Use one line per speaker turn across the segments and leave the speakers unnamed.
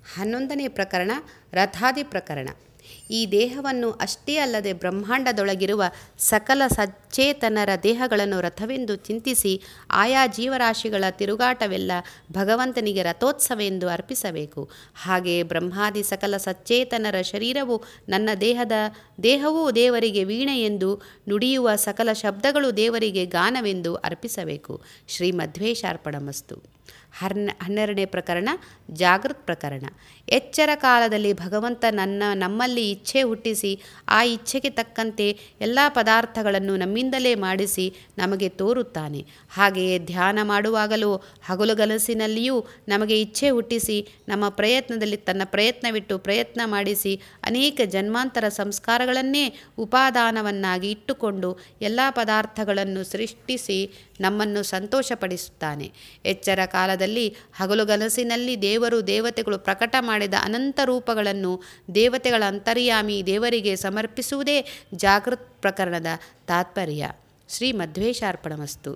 11ನೇ ಪ್ರಕರಣ ರಥಾದಿ ಪ್ರಕರಣ. ಈ ದೇಹವನ್ನು ಅಷ್ಟೇ ಅಲ್ಲದೆ ಬ್ರಹ್ಮಾಂಡದೊಳಗಿರುವ ಸಕಲ ಸಚೇತನರ ದೇಹಗಳನ್ನು ರಥವೆಂದು ಚಿಂತಿಸಿ ಆಯಾ ಜೀವರಾಶಿಗಳ ತಿರುಗಾಟವೆಲ್ಲ ಭಗವಂತನಿಗೆ ರಥೋತ್ಸವೆಂದು ಅರ್ಪಿಸಬೇಕು. ಹಾಗೆಯೇ ಬ್ರಹ್ಮಾದಿ ಸಕಲ ಸಚೇತನರ ಶರೀರವು ನನ್ನ ದೇಹವೂ ದೇವರಿಗೆ ವೀಣೆ ಎಂದು ನುಡಿಯುವ ಸಕಲ ಶಬ್ದಗಳು ದೇವರಿಗೆ ಗಾನವೆಂದು ಅರ್ಪಿಸಬೇಕು. ಶ್ರೀಮಧ್ವೇಶಾರ್ಪಣಮಸ್ತು. 12ನೇ ಪ್ರಕರಣ ಜಾಗೃತ್ ಪ್ರಕರಣ. ಎಚ್ಚರ ಕಾಲದಲ್ಲಿ ಭಗವಂತ ನಮ್ಮಲ್ಲಿ ಇಚ್ಛೆ ಹುಟ್ಟಿಸಿ ಆ ಇಚ್ಛೆಗೆ ತಕ್ಕಂತೆ ಎಲ್ಲ ಪದಾರ್ಥಗಳನ್ನು ನಮ್ಮಿಂದಲೇ ಮಾಡಿಸಿ ನಮಗೆ ತೋರುತ್ತಾನೆ. ಹಾಗೆಯೇ ಧ್ಯಾನ ಮಾಡುವಾಗಲೂ ಹಗಲುಗನಸಿನಲ್ಲಿಯೂ ನಮಗೆ ಇಚ್ಛೆ ಹುಟ್ಟಿಸಿ ನಮ್ಮ ಪ್ರಯತ್ನದಲ್ಲಿ ತನ್ನ ಪ್ರಯತ್ನವಿಟ್ಟು ಪ್ರಯತ್ನ ಮಾಡಿಸಿ ಅನೇಕ ಜನ್ಮಾಂತರ ಸಂಸ್ಕಾರಗಳನ್ನೇ ಉಪಾದಾನವನ್ನಾಗಿ ಇಟ್ಟುಕೊಂಡು ಎಲ್ಲ ಪದಾರ್ಥಗಳನ್ನು ಸೃಷ್ಟಿಸಿ ನಮ್ಮನ್ನು ಸಂತೋಷಪಡಿಸುತ್ತಾನೆ. ಎಚ್ಚರ ಕಾಲದಲ್ಲಿ ಹಗಲುಗನಸಿನಲ್ಲಿ ದೇವರು ದೇವತೆಗಳು ಪ್ರಕಟ ಮಾಡಿದ ಅನಂತ ರೂಪಗಳನ್ನು ದೇವತೆಗಳ ಅಂತರ್ಯಾಮಿ ದೇವರಿಗೆ ಸಮರ್ಪಿಸುವುದೇ ಜಾಗೃತ್ ಪ್ರಕರಣದ ತಾತ್ಪರ್ಯ. ಶ್ರೀಮಧ್ವೇಶಾರ್ಪಣಮಸ್ತು.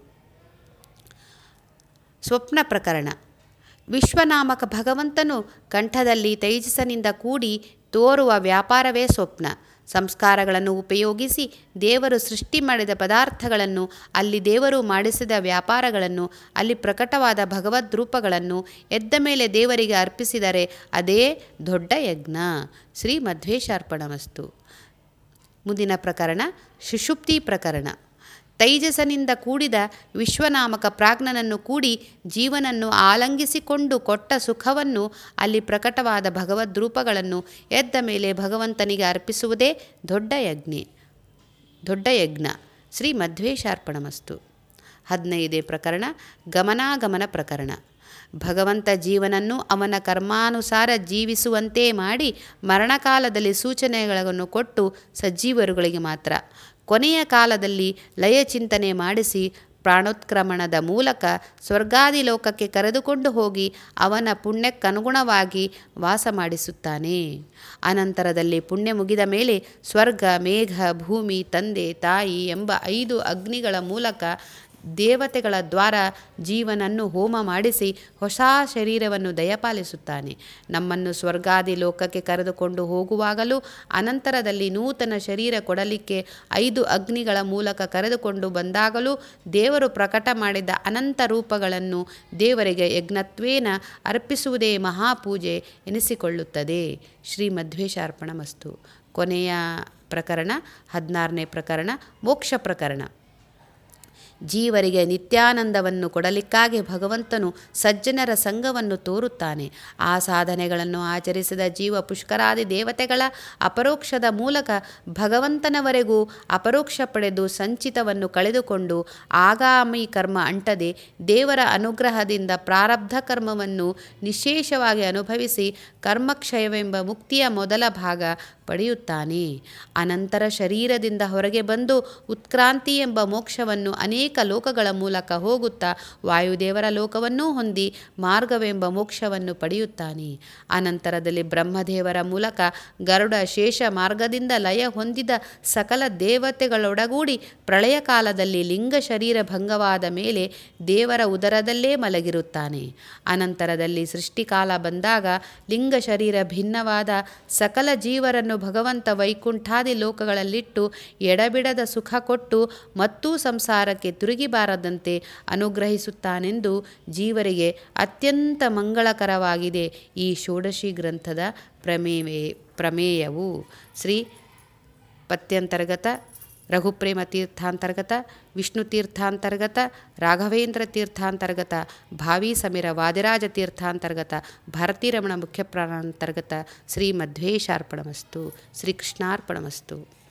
ಸ್ವಪ್ನ ಪ್ರಕರಣ. ವಿಶ್ವನಾಮಕ ಭಗವಂತನು ಕಂಠದಲ್ಲಿ ತೇಜಸ್ಸಿನಿಂದ ಕೂಡಿ ತೋರುವ ವ್ಯಾಪಾರವೇ ಸ್ವಪ್ನ. ಸಂಸ್ಕಾರಗಳನ್ನು ಉಪಯೋಗಿಸಿ ದೇವರು ಸೃಷ್ಟಿ ಮಾಡಿದ ಪದಾರ್ಥಗಳನ್ನು, ಅಲ್ಲಿ ದೇವರು ಮಾಡಿಸಿದ ವ್ಯಾಪಾರಗಳನ್ನು, ಅಲ್ಲಿ ಪ್ರಕಟವಾದ ಭಗವದ್ ರೂಪಗಳನ್ನು ಎದ್ದ ಮೇಲೆ ದೇವರಿಗೆ ಅರ್ಪಿಸಿದರೆ ಅದೇ ದೊಡ್ಡ ಯಜ್ಞ. ಶ್ರೀಮಧ್ವೇಶಾರ್ಪಣಮಸ್ತು. ಮುಂದಿನ ಪ್ರಕರಣ ಸುಷುಪ್ತಿ ಪ್ರಕರಣ. ತೈಜಸನಿಂದ ಕೂಡಿದ ವಿಶ್ವನಾಮಕ ಪ್ರಾಜ್ಞನನ್ನು ಕೂಡಿ ಜೀವನನ್ನು ಆಲಂಗಿಸಿಕೊಂಡು ಕೊಟ್ಟ ಸುಖವನ್ನು, ಅಲ್ಲಿ ಪ್ರಕಟವಾದ ಭಗವದ್ ರೂಪಗಳನ್ನು ಎದ್ದ ಮೇಲೆ ಭಗವಂತನಿಗೆ ಅರ್ಪಿಸುವುದೇ ದೊಡ್ಡ ಯಜ್ಞ. ಶ್ರೀಮಧ್ವೇಶಾರ್ಪಣಮಸ್ತು. 15ನೇ ಪ್ರಕರಣ ಗಮನಾಗಮನ ಪ್ರಕರಣ. ಭಗವಂತ ಜೀವನನ್ನು ಅವನ ಕರ್ಮಾನುಸಾರ ಜೀವಿಸುವಂತೆ ಮಾಡಿ ಮರಣಕಾಲದಲ್ಲಿ ಸೂಚನೆಗಳನ್ನು ಕೊಟ್ಟು ಸಜ್ಜೀವರುಗಳಿಗೆ ಮಾತ್ರ, ಕೊನೆಯ ಕಾಲದಲ್ಲಿ ಲಯ ಚಿಂತನೆ ಮಾಡಿಸಿ ಪ್ರಾಣೋತ್ಕ್ರಮಣದ ಮೂಲಕ ಸ್ವರ್ಗಾದಿ ಲೋಕಕ್ಕೆ ಕರೆದುಕೊಂಡು ಹೋಗಿ ಅವನ ಪುಣ್ಯಕ್ಕನುಗುಣವಾಗಿ ವಾಸ ಮಾಡಿಸುತ್ತಾನೆ. ಅನಂತರದಲ್ಲಿ ಪುಣ್ಯ ಮುಗಿದ ಮೇಲೆ ಸ್ವರ್ಗ, ಮೇಘ, ಭೂಮಿ, ತಂದೆ, ತಾಯಿ ಎಂಬ 5 ಅಗ್ನಿಗಳ ಮೂಲಕ ದೇವತೆಗಳ ದ್ವಾರ ಜೀವನನ್ನು ಹೋಮ ಮಾಡಿಸಿ ಹೊಸ ಶರೀರವನ್ನು ದಯಪಾಲಿಸುತ್ತಾನೆ. ನಮ್ಮನ್ನು ಸ್ವರ್ಗಾದಿ ಲೋಕಕ್ಕೆ ಕರೆದುಕೊಂಡು ಹೋಗುವಾಗಲೂ ಅನಂತರದಲ್ಲಿ ನೂತನ ಶರೀರ ಕೊಡಲಿಕ್ಕೆ 5 ಅಗ್ನಿಗಳ ಮೂಲಕ ಕರೆದುಕೊಂಡು ಬಂದಾಗಲೂ ದೇವರು ಪ್ರಕಟ ಮಾಡಿದ ಅನಂತ ರೂಪಗಳನ್ನು ದೇವರಿಗೆ ಯಜ್ಞತ್ವೇನ ಅರ್ಪಿಸುವುದೇ ಮಹಾಪೂಜೆ ಎನಿಸಿಕೊಳ್ಳುತ್ತದೆ. ಶ್ರೀಮಧ್ವೇಶಾರ್ಪಣಮಸ್ತು. ಕೊನೆಯ ಪ್ರಕರಣ 16ನೇ ಪ್ರಕರಣ ಮೋಕ್ಷ ಪ್ರಕರಣ. ಜೀವರಿಗೆ ನಿತ್ಯಾನಂದವನ್ನು ಕೊಡಲಿಕ್ಕಾಗಿ ಭಗವಂತನು ಸಜ್ಜನರ ಸಂಘವನ್ನು ತೋರುತ್ತಾನೆ. ಆ ಸಾಧನೆಗಳನ್ನು ಆಚರಿಸಿದ ಜೀವ ಪುಷ್ಕರಾದಿ ದೇವತೆಗಳ ಅಪರೋಕ್ಷದ ಮೂಲಕ ಭಗವಂತನವರೆಗೂ ಅಪರೋಕ್ಷ ಪಡೆದು ಸಂಚಿತವನ್ನು ಕಳೆದುಕೊಂಡು ಆಗಾಮಿ ಕರ್ಮ ಅಂಟದೆ ದೇವರ ಅನುಗ್ರಹದಿಂದ ಪ್ರಾರಬ್ಧ ಕರ್ಮವನ್ನು ನಿಶೇಷವಾಗಿ ಅನುಭವಿಸಿ ಕರ್ಮಕ್ಷಯವೆಂಬ ಮುಕ್ತಿಯ ಮೊದಲ ಭಾಗ ಪಡೆಯುತ್ತಾನೆ. ಅನಂತರ ಶರೀರದಿಂದ ಹೊರಗೆ ಬಂದು ಉತ್ಕ್ರಾಂತಿ ಎಂಬ ಮೋಕ್ಷವನ್ನು ಅನೇಕ ಲೋಕಗಳ ಮೂಲಕ ಹೋಗುತ್ತಾ ವಾಯುದೇವರ ಲೋಕವನ್ನೂ ಹೊಂದಿ ಮಾರ್ಗವೆಂಬ ಮೋಕ್ಷವನ್ನು ಪಡೆಯುತ್ತಾನೆ. ಅನಂತರದಲ್ಲಿ ಬ್ರಹ್ಮದೇವರ ಮೂಲಕ ಗರುಡ ಶೇಷ ಮಾರ್ಗದಿಂದ ಲಯ ಹೊಂದಿದ ಸಕಲ ದೇವತೆಗಳೊಡಗೂಡಿ ಪ್ರಳಯ ಕಾಲದಲ್ಲಿ ಲಿಂಗ ಶರೀರ ಭಂಗವಾದ ಮೇಲೆ ದೇವರ ಉದರದಲ್ಲೇ ಮಲಗಿರುತ್ತಾನೆ. ಅನಂತರದಲ್ಲಿ ಸೃಷ್ಟಿಕಾಲ ಬಂದಾಗ ಲಿಂಗ ಶರೀರ ಭಿನ್ನವಾದ ಸಕಲ ಜೀವರನ್ನು ಭಗವಂತ ವೈಕುಂಠಾದಿ ಲೋಕಗಳಲ್ಲಿಟ್ಟು ಎಡಬಿಡದ ಸುಖ ಕೊಟ್ಟು ಮತ್ತೂ ಸಂಸಾರಕ್ಕೆ ತಿರುಗಿಬಾರದಂತೆ ಅನುಗ್ರಹಿಸುತ್ತಾನೆಂದು ಜೀವರಿಗೆ ಅತ್ಯಂತ ಮಂಗಳಕರವಾಗಿದೆ ಈ ಷೋಡಶಿ ಗ್ರಂಥದ ಪ್ರಮೇಯವು. ಶ್ರೀ ಪತ್ಯಂತರ್ಗತ, ರಘುಪ್ರೇಮ ತೀರ್ಥಾಂತರ್ಗತ, ವಿಷ್ಣು ತೀರ್ಥಾಂತರ್ಗತ, ರಾಘವೇಂದ್ರ ತೀರ್ಥಾಂತರ್ಗತ, ಭಾವಿ ಸಮೀರ ವಾದಿರಾಜ ತೀರ್ಥಾಂತರ್ಗತ, ಭಾರತೀರಮಣ ಮುಖ್ಯಪ್ರಾಣಾಂತರ್ಗತ. ಶ್ರೀಮಧ್ವೇಶಾರ್ಪಣಮಸ್ತು. ಶ್ರೀಕೃಷ್ಣಾರ್ಪಣಮಸ್ತು.